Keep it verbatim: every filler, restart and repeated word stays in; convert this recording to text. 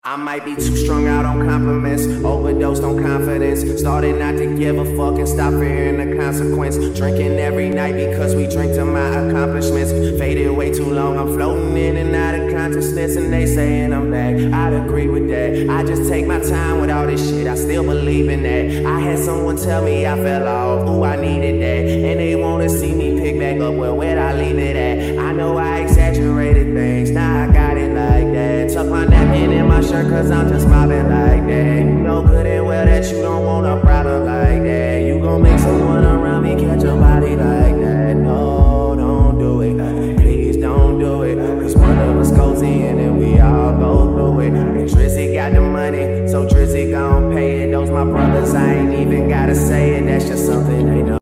I might be too strung out on compliments, overdosed on confidence, started not to give a fuck and stop fearing the consequence. Drinking every night because we drink to my accomplishments. Faded way too long, I'm floating in and out of consciousness, and they saying I'm back. I'd agree with that. I just take my time with all this shit, I still believe in that. I had someone tell me I fell off, ooh, I needed that, and they wanna see me pick back up. Well, where'd I leave it at? I know I exaggerated things, now I got it like that. Tuck my napkin in my shirt cause I'm just mobbing like that. You know good and well that you don't wanna